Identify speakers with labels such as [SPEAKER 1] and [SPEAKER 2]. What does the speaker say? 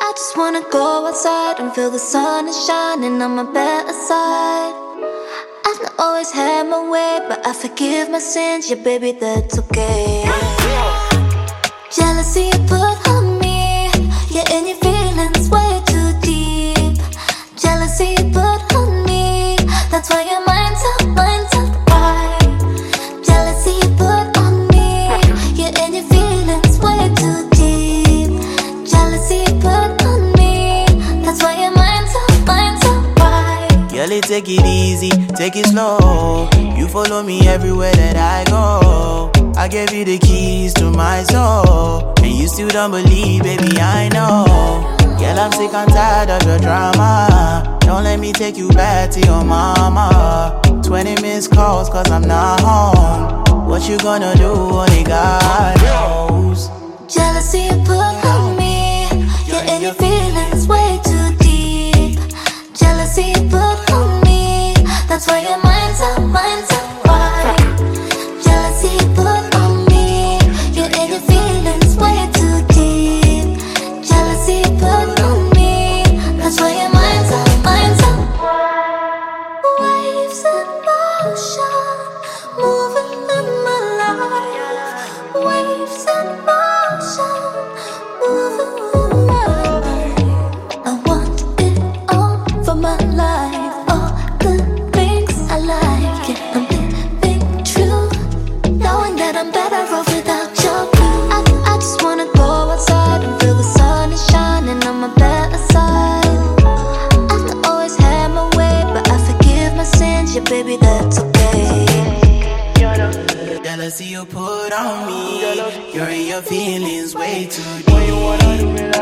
[SPEAKER 1] I just wanna go outside and feel the sun is shining on my better side. I've not always had my way, but I forgive my sins, yeah baby, that's okay. Jealousy you put on me, yeah, and your feelings way too deep. Jealousy you put on me, that's why your mind's up, why? Jealousy you put on me, yeah, and your feelings way too deep. Jealousy you put on me, that's why your mind's up, why?
[SPEAKER 2] Girl, take it easy, take it slow. You follow me everywhere that I go. I gave you the keys to my soul, and you still don't believe, baby, I know. Girl, I'm sick and tired of your drama. Don't let me take you back to your mama. 20 missed calls cause I'm not home. What you gonna do, only God knows.
[SPEAKER 1] Jealousy you put on me, yeah, and your feelings way too deep. Jealousy you put on me, that's why your mind's up, why? Jealousy you put on me, yeah, and your feelings way too deep. Jealousy you put on me, that's why your mind's up. Waves in motion, moving in my life. Waves in motion, moving in my life. I want it all for my life, all the things I like. Yeah, I'm living true, knowing that I'm better off without your blue. I just wanna go outside and feel the sun is shining on my better side. I've not always had my way, but I forgive my sins, yeah baby, that's okay.
[SPEAKER 2] Jealousy you put on me, you're in your feelings way too deep.